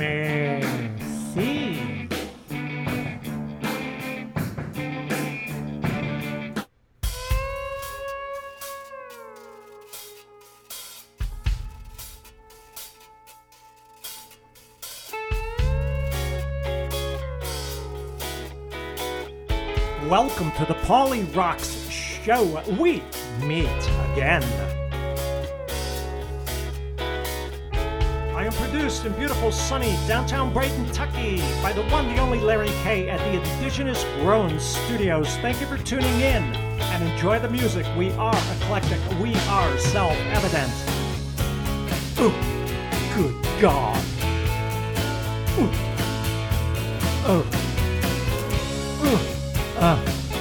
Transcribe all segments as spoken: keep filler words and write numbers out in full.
Merci. Welcome to the Paulie Rocks show. We meet again. I am produced in beautiful, sunny downtown Brighton, Kentucky by the one, the only Larry K at the Indigenous Grown Studios. Thank you for tuning in and enjoy the music. We are eclectic. We are self-evident. Ooh, good God. Ooh. Oh. Ooh. Uh.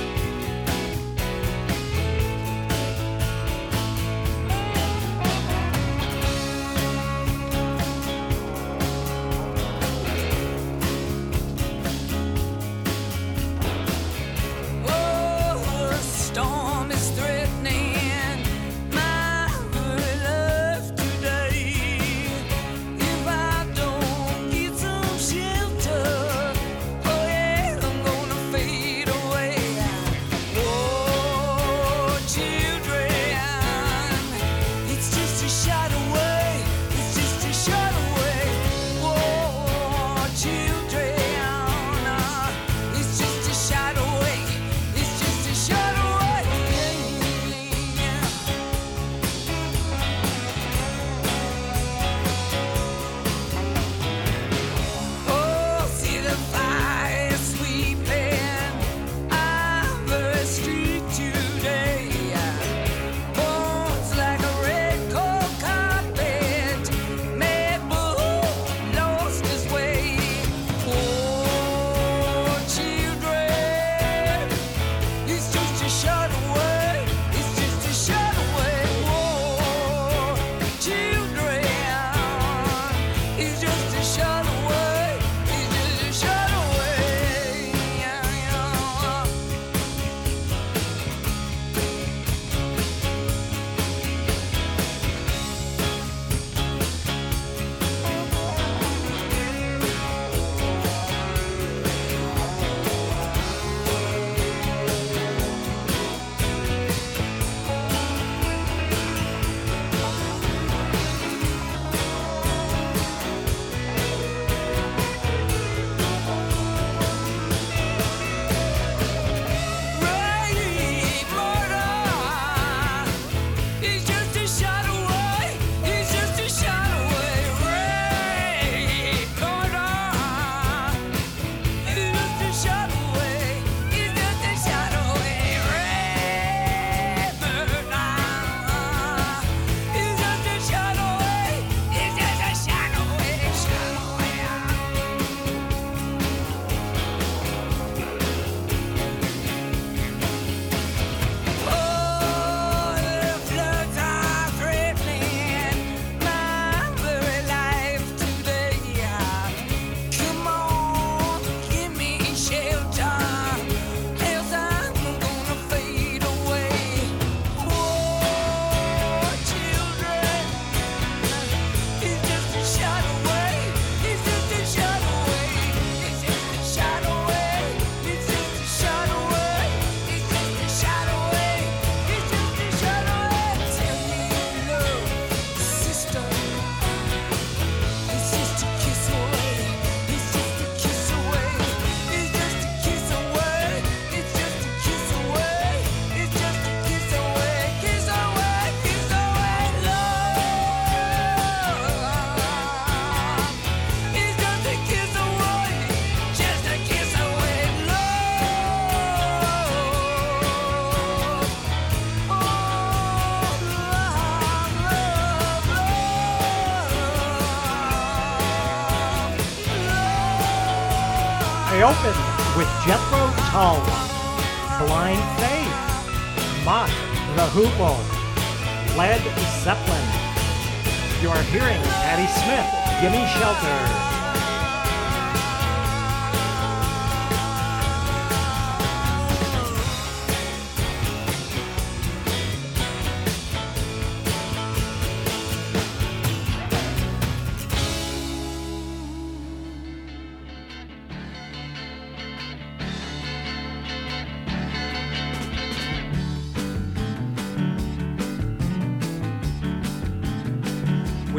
Open with Jethro Tull, Blind Faith, Mott the Hoople, Led Zeppelin. You are hearing Patti Smith, Gimme Shelter.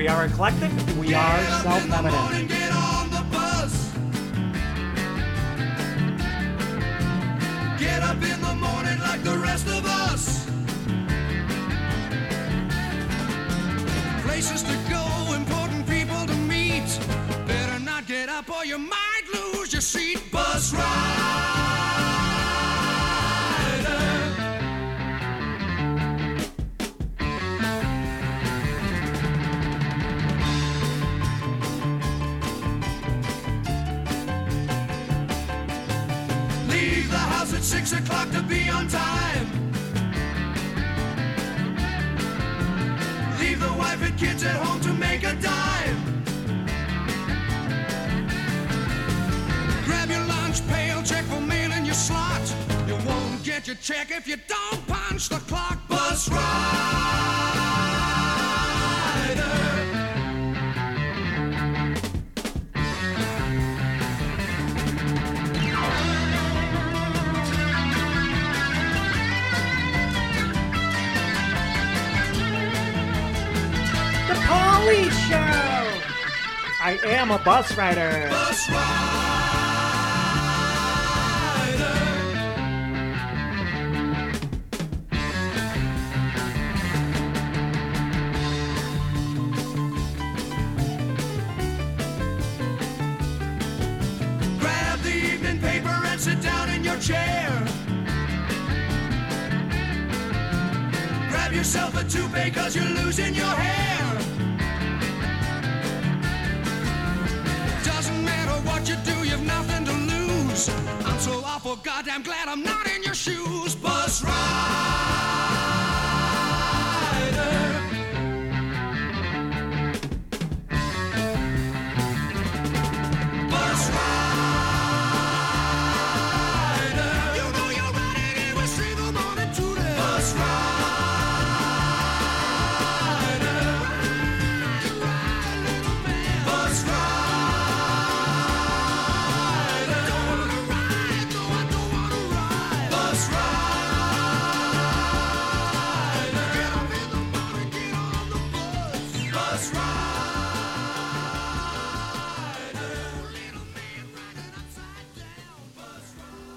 We are eclectic. We Get are up in the self-evident. morning, get on the bus. Get up in the morning like the rest of us. Places to go, important people to meet. Better not get up or you might lose your seat. Bus rider. Leave the house at six o'clock to be on time. Leave the wife and kids at home to make a dime. Grab your lunch pail, check for mail in your slot. You won't get your check if you don't punch the clock. Bus rider. The Pauly Show! I am a bus rider. Bus rider. Grab the evening paper and sit down in your chair. Grab yourself a toupee cause you're losing your hair. Doesn't matter what you do, you've nothing to lose. I'm so awful goddamn glad I'm not in your shoes. Bus rider. Bus rider. You know you're riding every single morning today. Bus rider. Ride, ride, little man. Bus rider. Don't wanna ride, no, I don't wanna ride. Bus rider. Get up in the morning, get on the bus. Bus rider. Little man riding upside down. Bus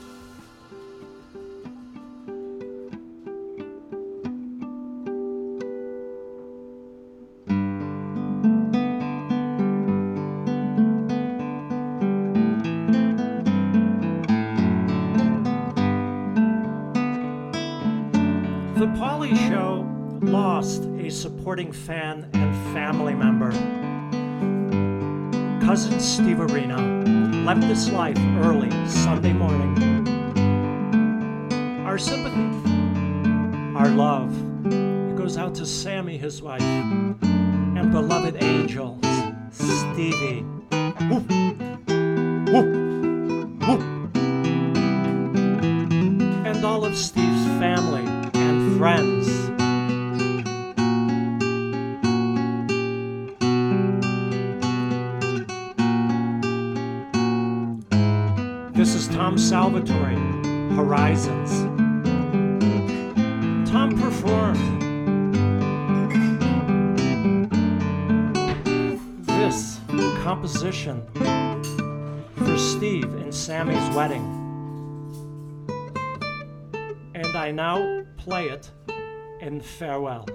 The Pauly Show lost a supporting fan and family member. Cousin Steve Arena left this life early Sunday morning. Our sympathy, our love, it goes out to Sammy, his wife, and beloved angel, Stevie. Woo. Woo. Woo. And all of Steve's family and friends. This is Tom Salvatore, Horizons. Tom performed this composition for Steve in Sammy's wedding. And I now play it in farewell.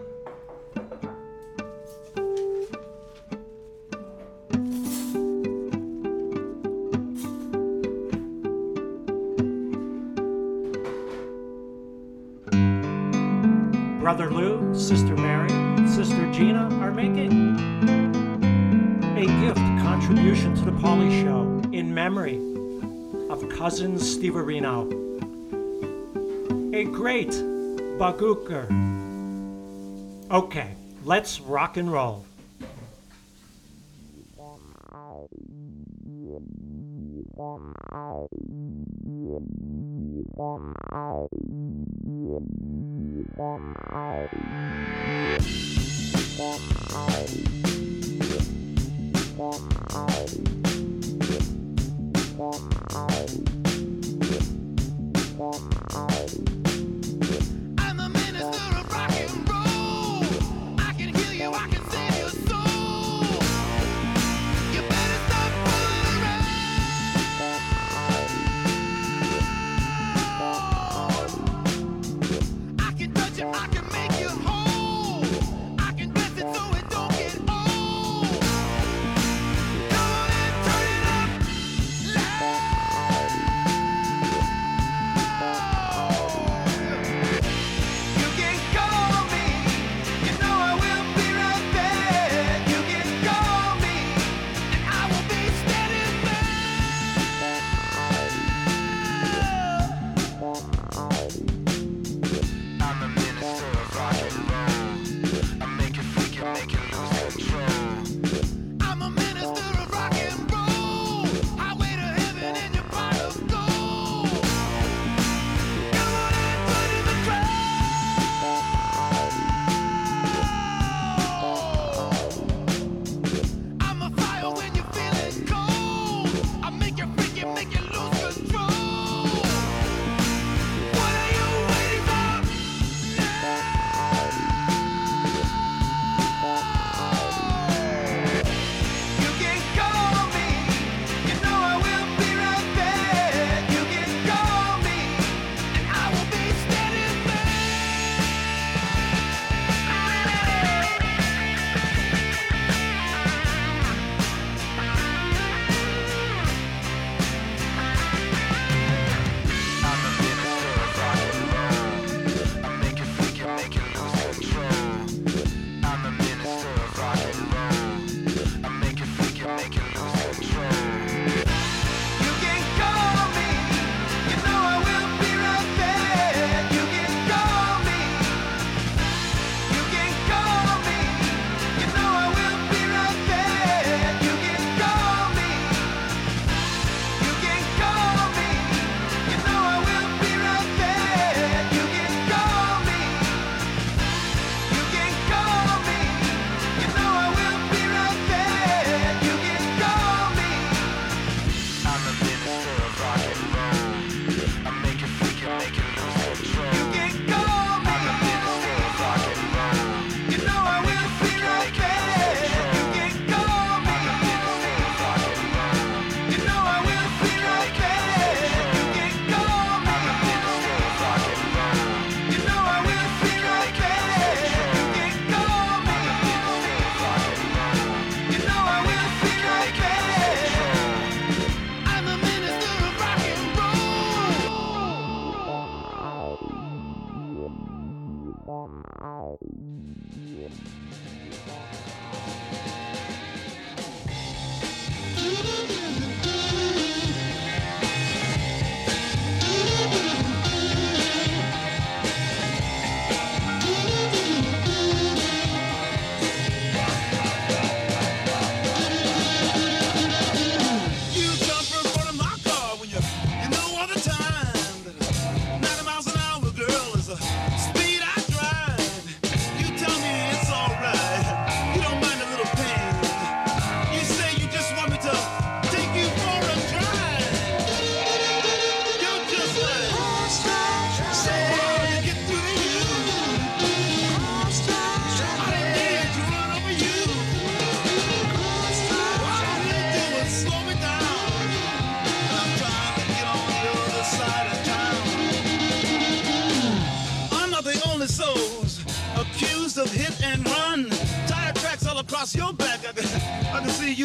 Brother Lou, Sister Mary, Sister Gina are making a gift contribution to the Pauly Show in memory of cousin Steve Arena, a great bagooker. Okay, let's rock and roll. I'm the minister of rock and roll. I can heal you, I can save your soul.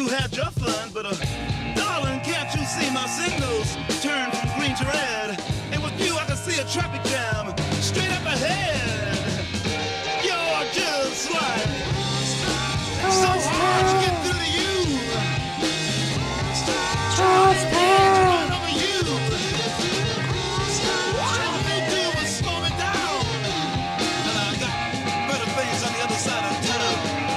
you had your fun, but uh, darling, can't you see my signals turn from green to red? And with you, I can see a traffic jam straight up ahead. You're just like so hard to get through to you. Just run over you. All they do is slow me down. And I got better things on the other side of town.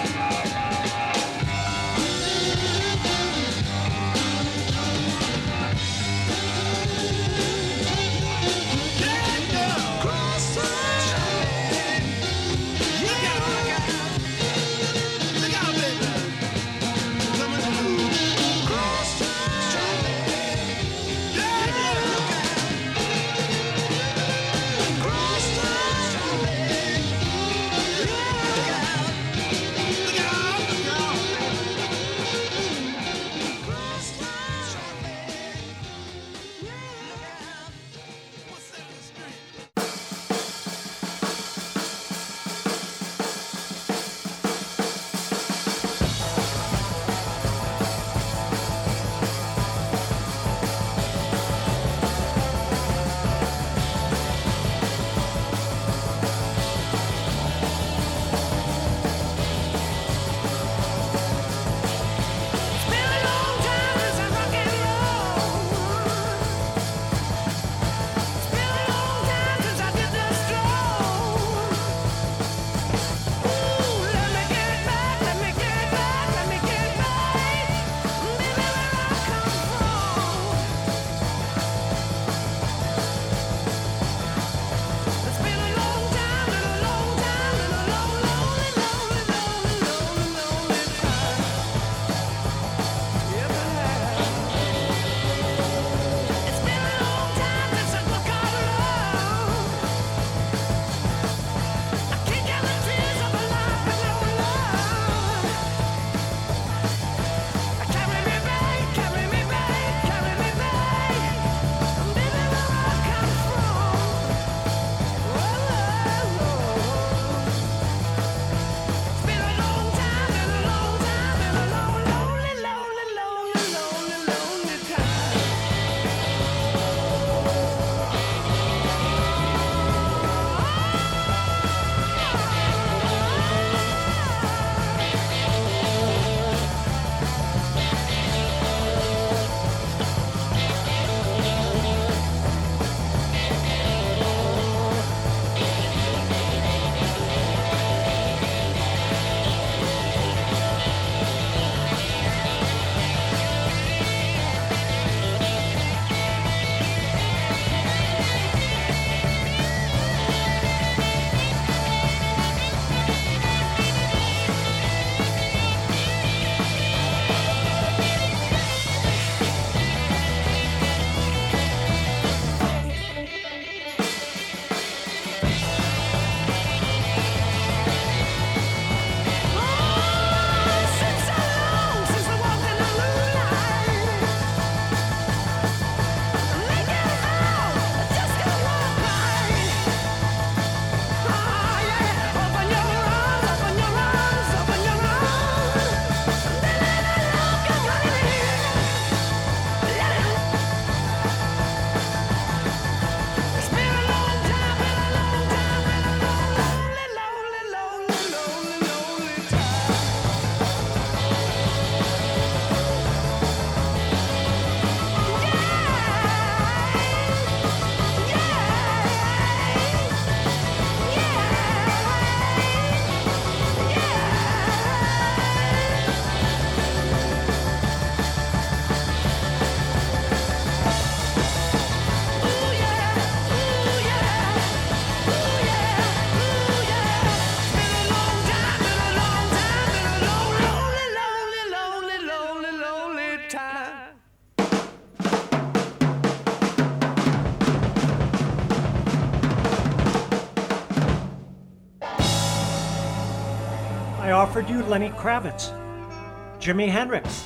I offered you Lenny Kravitz, Jimi Hendrix,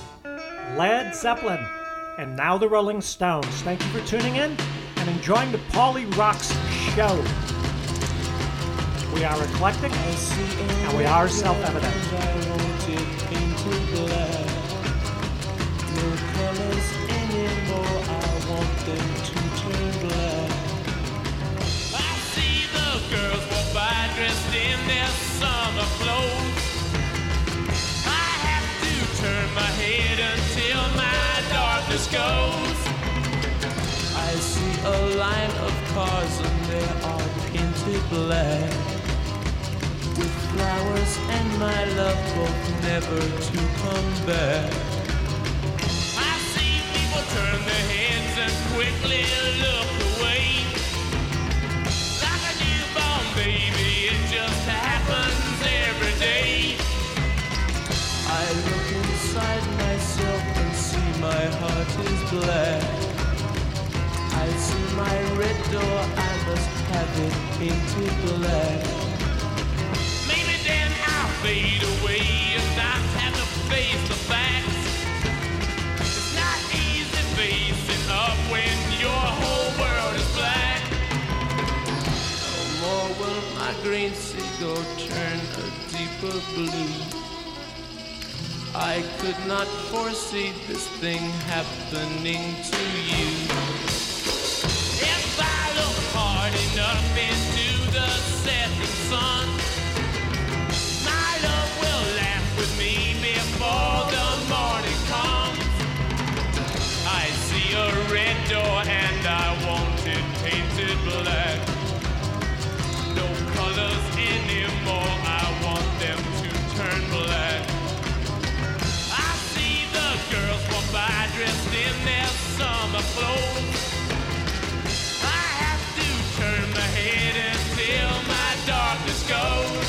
Led Zeppelin, and now the Rolling Stones. Thank you for tuning in and enjoying the Paulie Rocks show. We are eclectic and we are self-evident. darkness goes. I see a line of cars and they are painted black, with flowers and my love both never to come back. I see people turn their heads and quickly look away. Like a newborn baby, it just happens every day. I look inside myself and see my heart is black. I see my red door, I must have it painted black. Maybe then I'll fade away and not have to face the facts. It's not easy facing up when your whole world is black. No more will my green seagull turn a deeper blue. I could not foresee this thing happening to you. If I look hard enough into the setting sun, my love will laugh with me before the morning comes. I see a red door and I want it painted black. No colors anymore, I want them to turn black. I see the girls walk by dressed in their summer clothes. I have to turn my head until my darkness goes.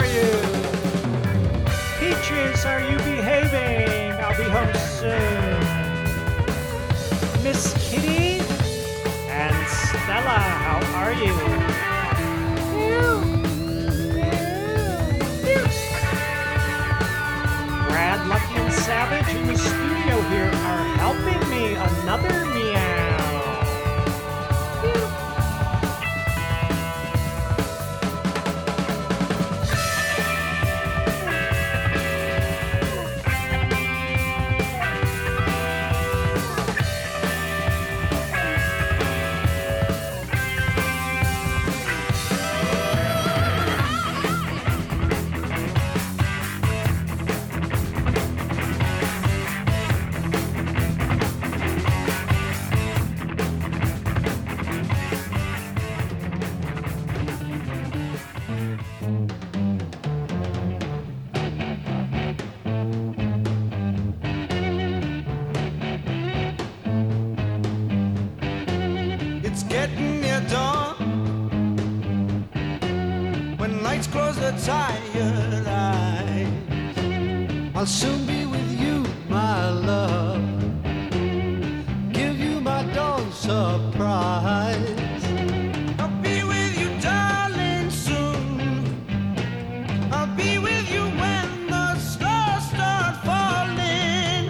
are you? Peaches, are you behaving? I'll be home soon. Miss Kitty and Stella, how are you? Brad, Lucky, and Savage in the studio here are helping me. Another meow. It's getting near dawn when lights close the tired eyes. I'll soon be with you, my love. Give you my dawn surprise. I'll be with you, darling, soon. I'll be with you when the stars start falling.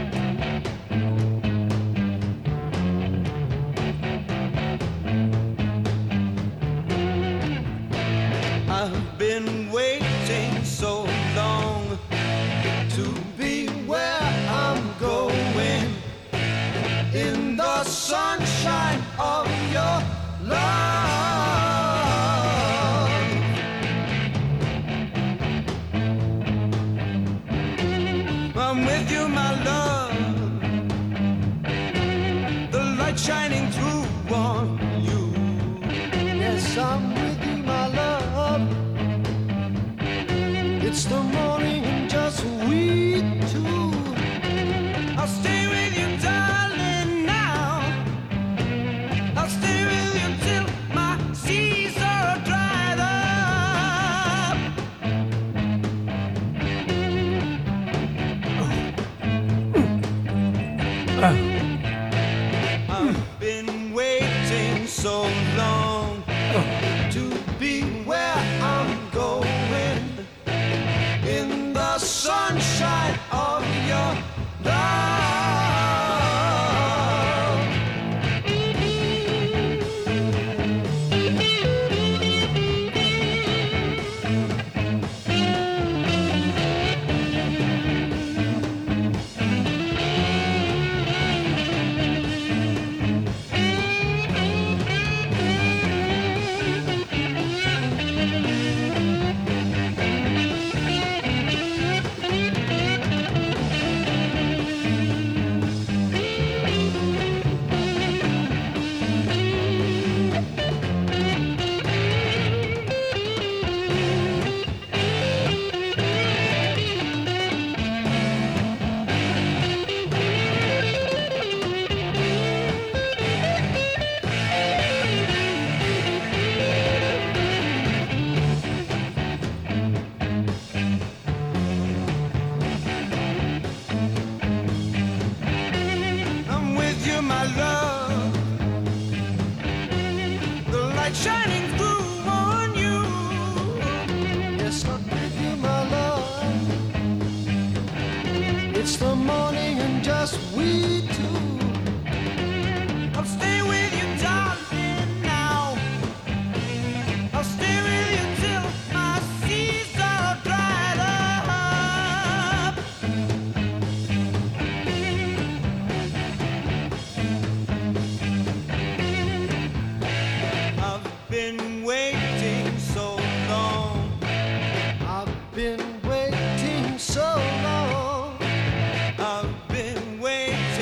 I've been waiting so long to be where I'm going, in the sunshine of your love. I'm with you, my love, the light shining through on you. Yes, I'm with you, my love. It's the morning and just we two. I'll stay with you, darling, now. I'll stay with you till my seas are dried up. I've been waiting so long to be where I'm going, in the sunshine of your love. I'm with you, my love, the light shining through on you. Yes, I'm with you, my love. It's the morning and just we two. I'll stay with you, darling, now. I'll stay with you till my seas are dried up. I've been waiting so long. I've been waiting so long. I've been waiting.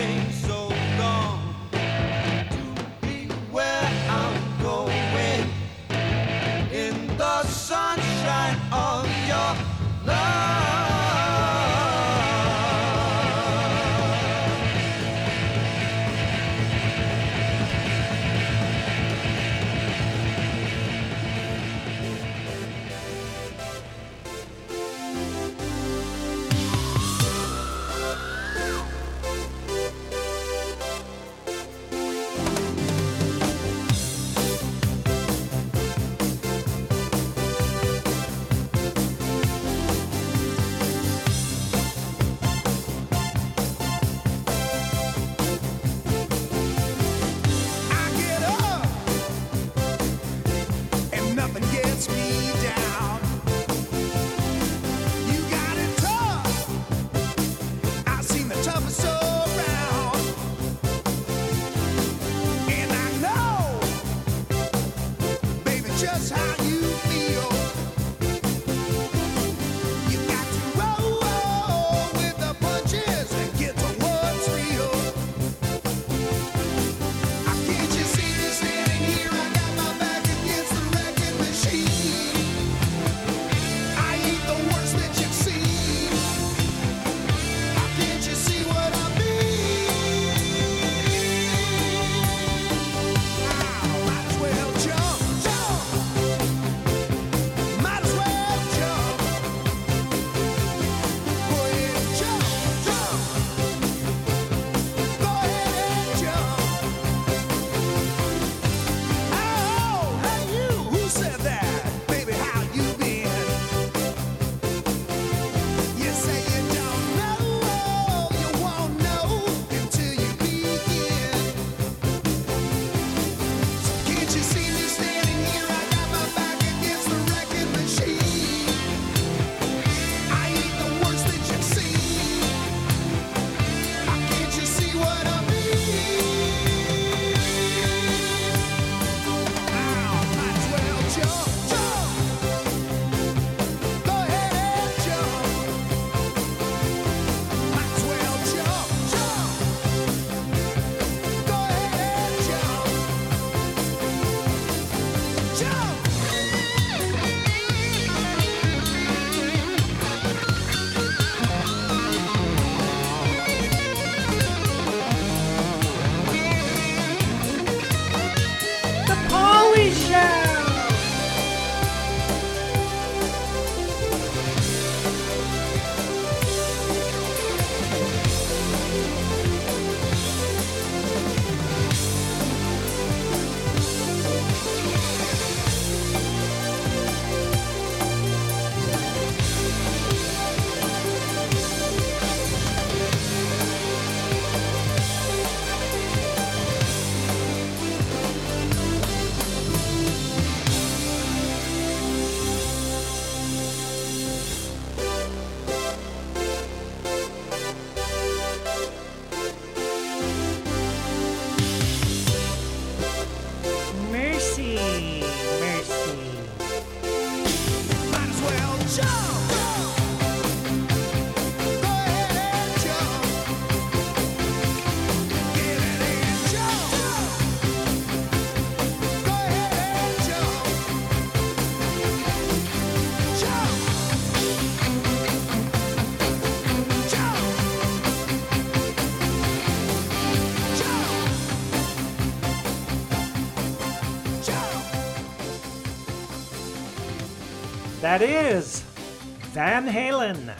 That is Van Halen.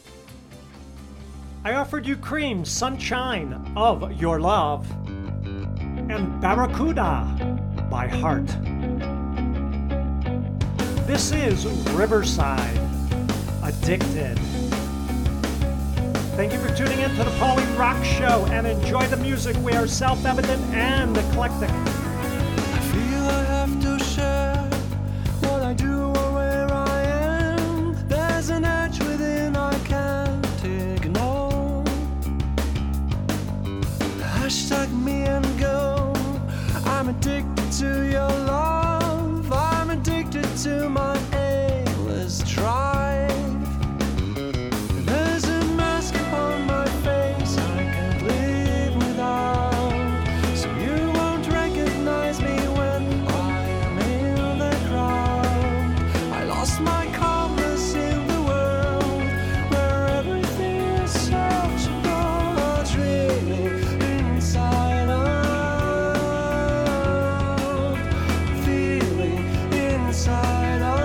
I offered you Cream, Sunshine of Your Love, and Barracuda by Heart. This is Riverside, Addicted. Thank you for tuning in to the Paulie Rock Show, and enjoy the music. We are self-evident and eclectic. I feel I have to share what I do or where I am. There's an edge within I can't ignore. Hashtag me and go. I'm addicted to your love. I'm addicted to my aimless drive. There's a mask upon my face I can't live without. So you won't recognize me when I am in the crowd. I lost my calmness in the world where everything is such a dreaming inside out, feeling inside out.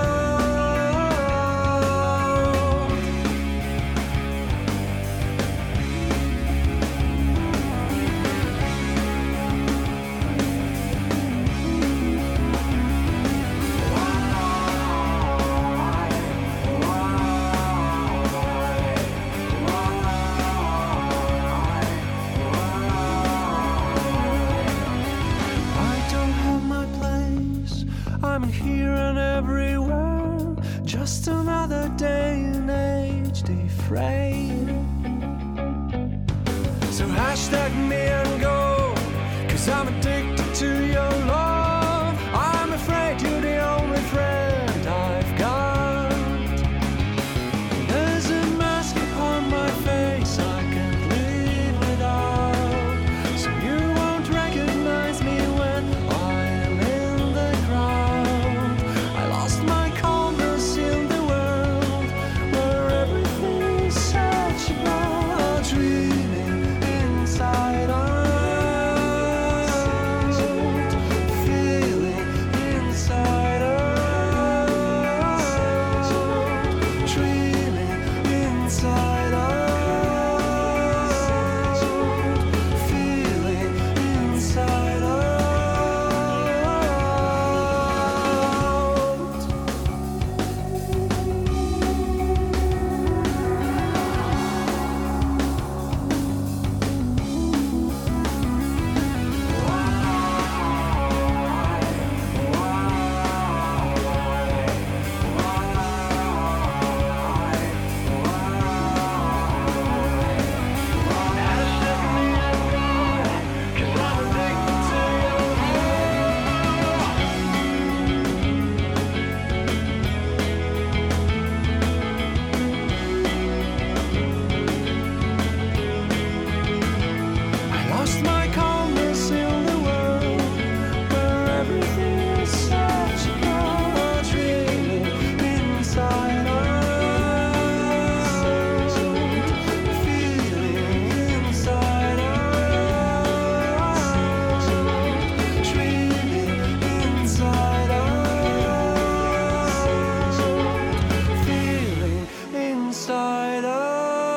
I don't have my place. I'm here and everywhere. Just another day in H D frame. So hashtag me and go, 'cause I'm addicted to your love. I'm afraid you're the only friend I've got. There's a mask upon my face I can't live without. So you won't recognize me when I am in the crowd. I lost my calmness in the world where everything is such a dreaming inside out, feeling inside out, dreaming inside out, feeling inside out. I lost my calmness in the world where everything is such a dreaming inside out, feeling inside out, dreaming inside out, feeling inside out.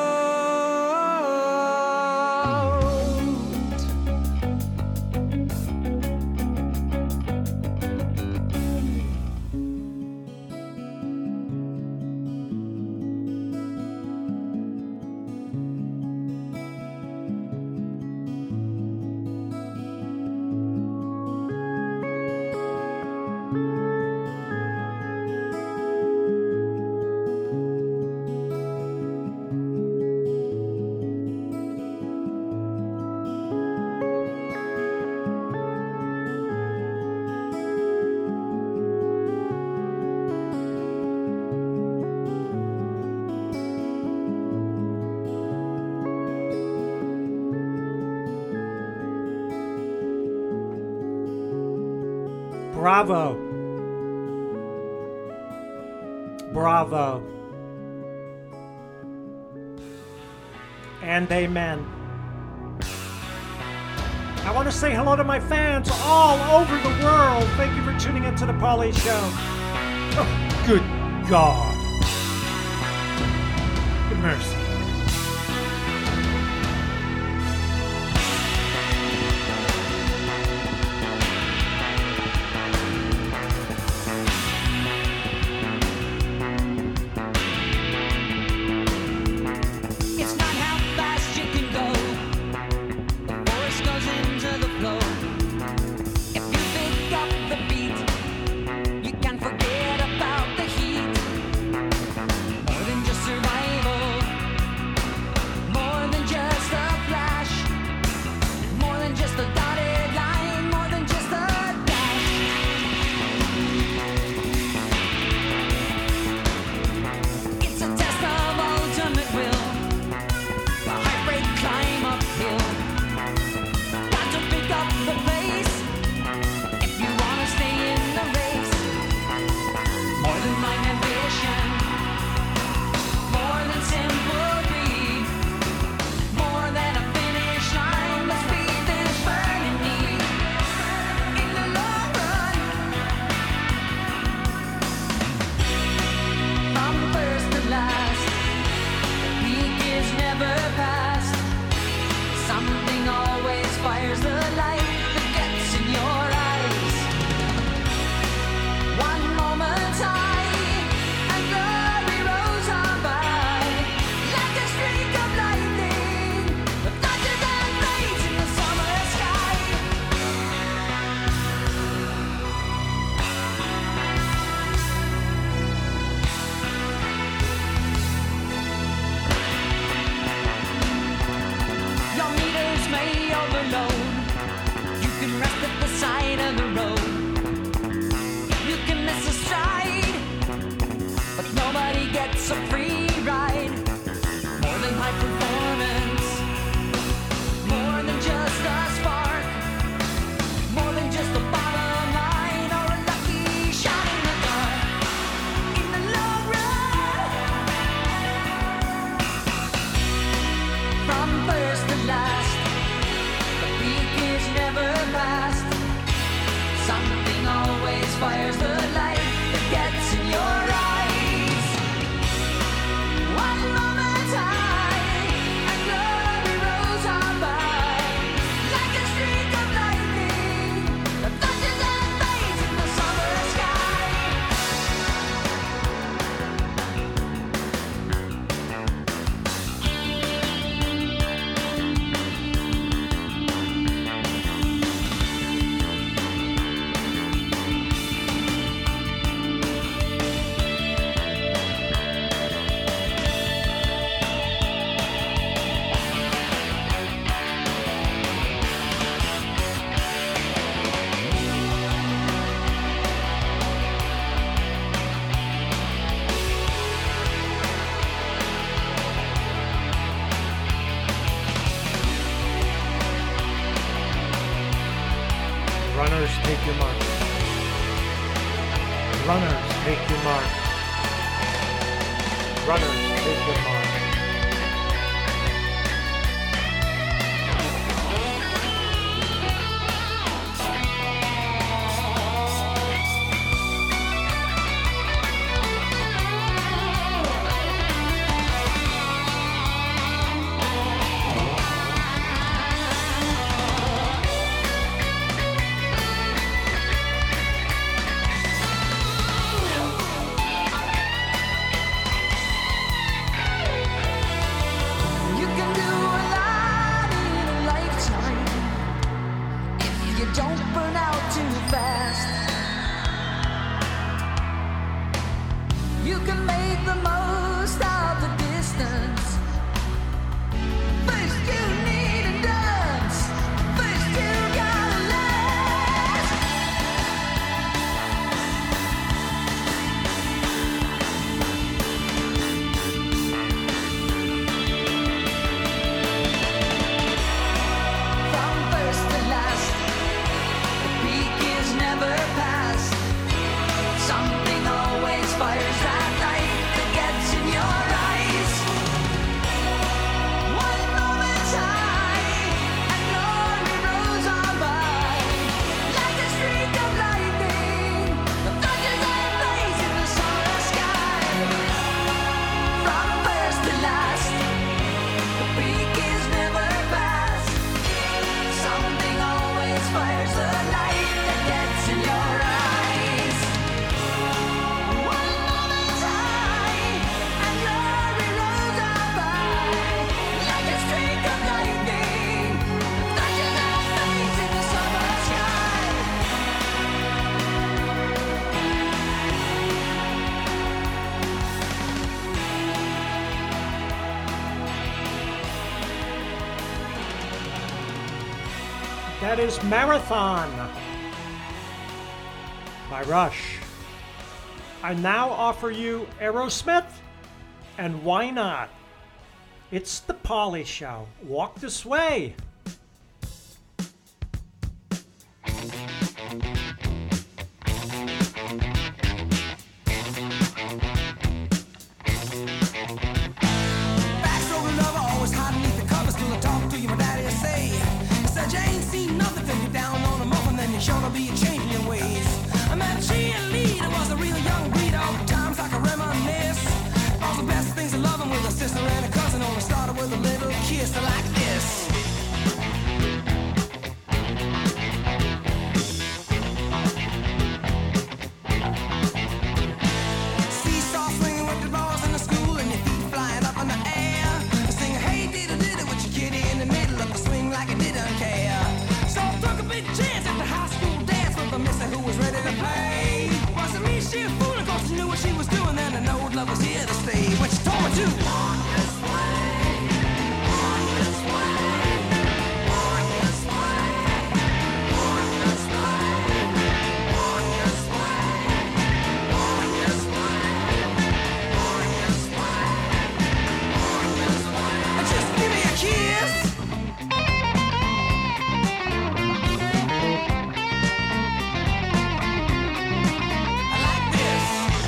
Bravo. Bravo. And amen. I want to say hello to my fans all over the world. Thank you for tuning into the Paulie Show. Oh, good God. Good mercy. It's not how fast you can go. The force goes into the flow. If you pick up the beat, you can forget about the heat. More than just survival, more than just a flash, more than just a dotted line, more than just a dash. It's a test of ultimate will. A heartbreak climb uphill. Got to pick up the pace if you wanna stay in the race. More than mind ambition, more than simple greed, more than a finish line. The speed is burning need in the long run. From first to last, the peak is never past. Something always fires the light that gets in your eyes. One moment high and glory rose on by, like a streak of lightning that flashes and fades in the summer sky. Your meters may overload. You can rest at the side of the road. You can miss a stride, but nobody gets a free ride. More than high performance, more than just a spark, more than just a bottom line or a lucky shot in the dark. In the long run, from first to last, the peak is never past. Something always fires the light that gets in your eyes. One moment high and glory rose on by, like a streak of lightning that flashes and fades in the summer sky. Runners, take your mark. Runners, take your mark. Runners, take your mark. That is Marathon by Rush. I now offer you Aerosmith and Why Not? It's the Pauly Show. Walk this way. Backstroke lover, always hide beneath the covers till I talk to you, my daddy will say. Said you ain't seen nothing till you're down on the muffin, then you're sure to be changing your ways. I met a cheerleader, was a real young breed, all the times I can reminisce. All the best things of loving with a sister and a cousin, only started with a little kiss like this. Seesaw swinging with the balls in the school and your feet flying up in the air. Sing hey diddle diddle with your kitty in the middle of the swing like it didn't care. So I took a big chance at the high school dance with a mister who was ready to play. Wasn't me, she a fool, of course she knew what she was doing, then I know love was here to stay. When she told me to walk this way, walk this way, walk this way, walk this way, walk this way, walk this way, walk this way, walk this way. Just give me a kiss. I like this.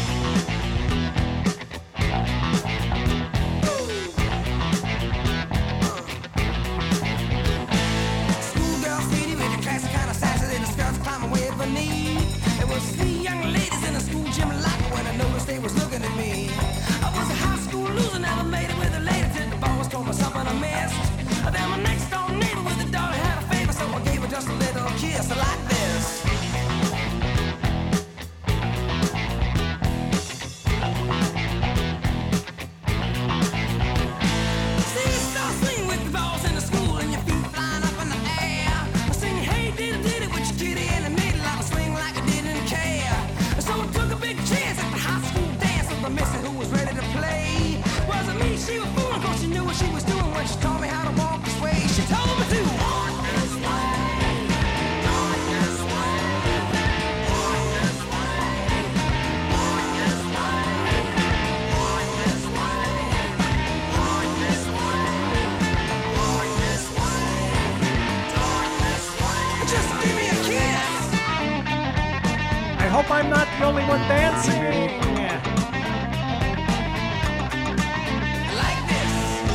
Schoolgirl sweetie with the classic kind of sassy little skirts climbing way up her knee. There was three young ladies in the school gym locker when I noticed they was looking at me. I was a high school loser, never made it with a lady till the ball was told me something I missed. Then my next door neighbor with a daughter had a favor, so I gave her just a little kiss like this. Seesaw swing with the balls in the school and your feet flying up in the air. Singing hey diddle diddle with your kitty in the middle, I was swing like I didn't care. So I took a big chance at the high school dance with the mister who was ready to play. Wasn't me, she was fooling, cause she knew what she was doing when she taught me how to walk this way. She told me to walk this way, walk this way, walk this way, walk this way, walk this way, walk this way, walk this way, talk this way. Just give me a kiss. I hope I'm not the only one dancing. Like this.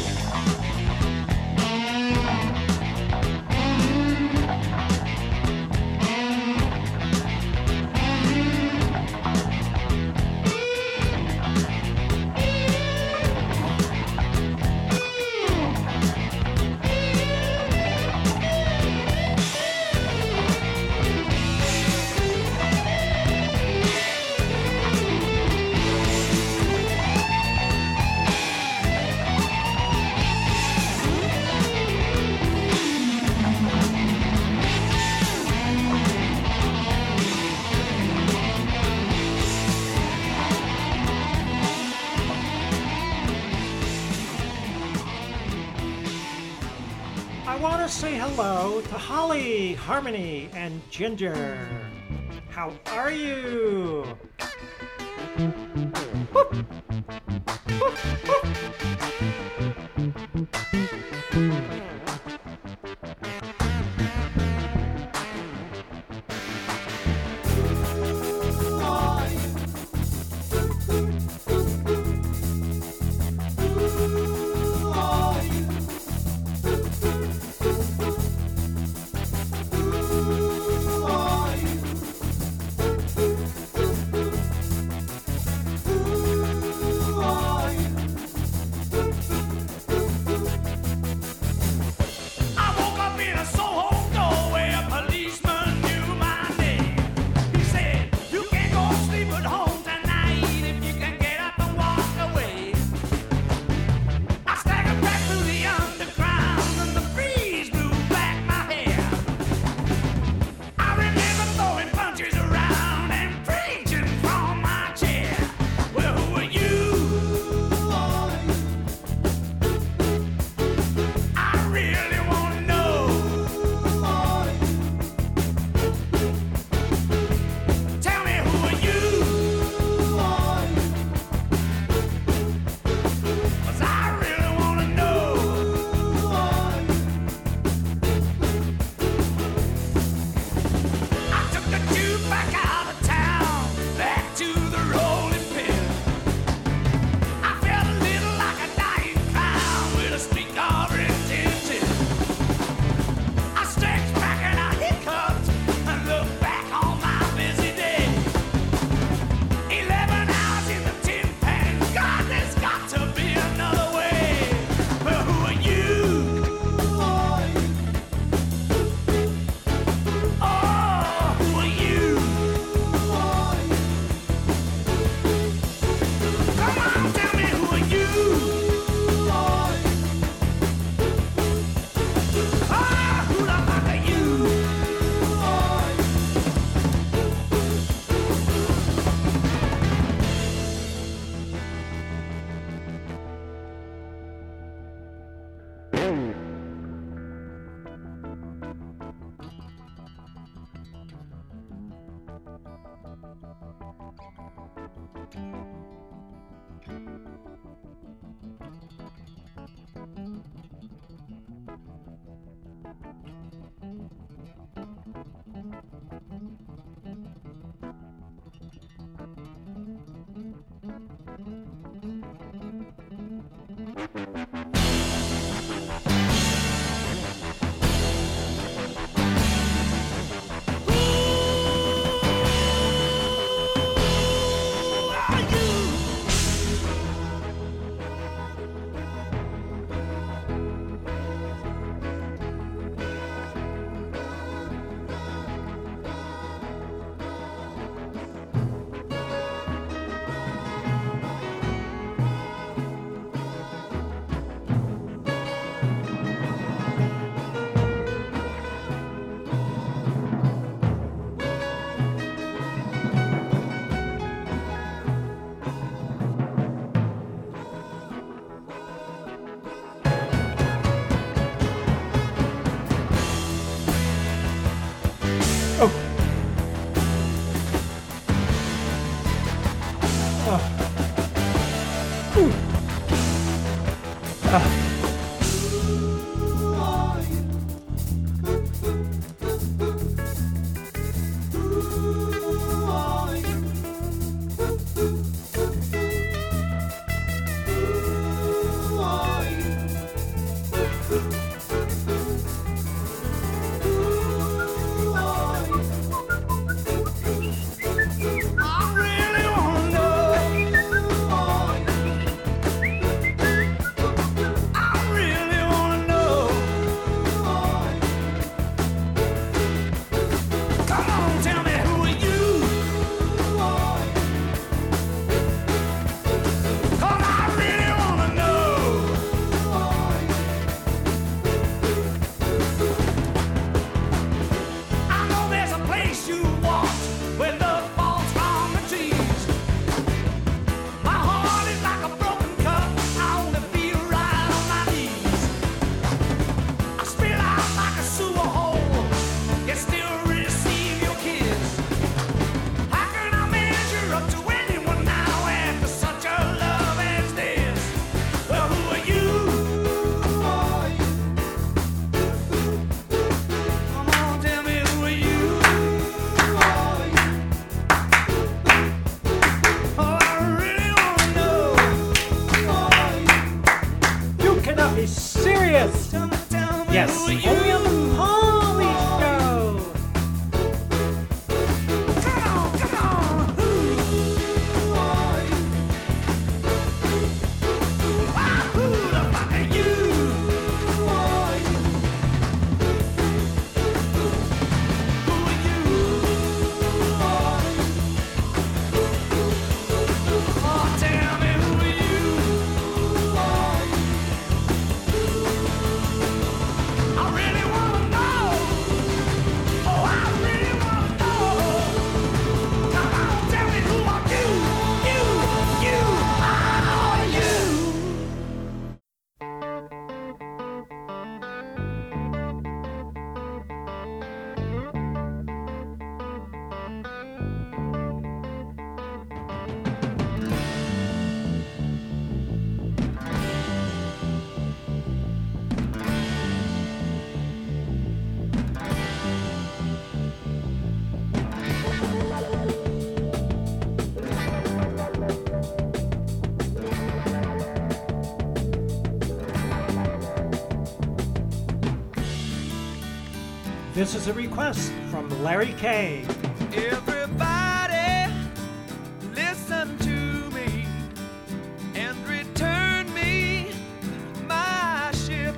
I want to say hello to Holly, Harmony, and Ginger. How are you? Whoop. Whoop, whoop. This is a request from Larry K. Everybody, listen to me and return me my ship.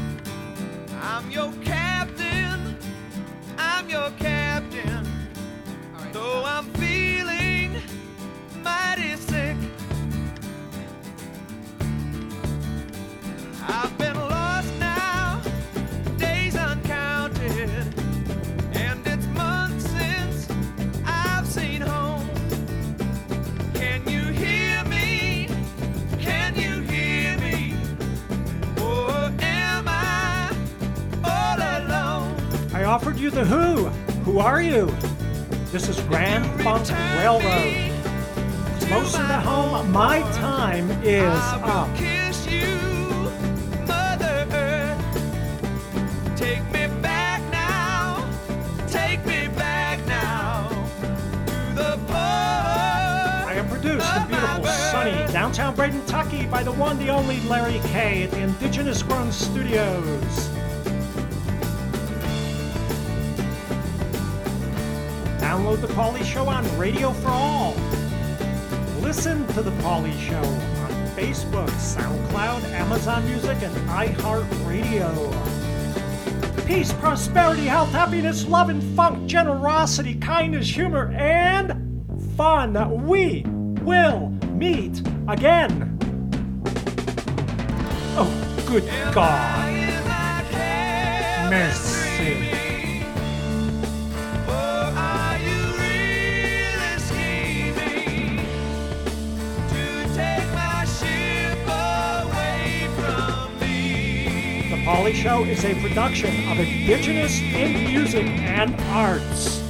I'm your captain, I'm your captain. Though I'm feeling mighty sick, I've been lost now, days uncounted, and it's months since I've seen home. Can you hear me? Can you hear me? Or am offered you The Who. Who are you? This is Grand Funk Railroad. Closer to home, my time is up. Kiss you, Mother Earth. Take me back now. Take me back now. To the port. I am produced in beautiful, sunny downtown Braden, Kentucky by the one, the only Larry K at the Indigenous Grown Studios. Download The Pauly Show on Radio for All. Listen to The Pauly Show on Facebook, SoundCloud, Amazon Music, and iHeartRadio. Peace, prosperity, health, happiness, love, and funk, generosity, kindness, humor, and fun. We will meet again. Oh, good God. Merci. The Pauly Show is a production of Indigenous in Music and Arts.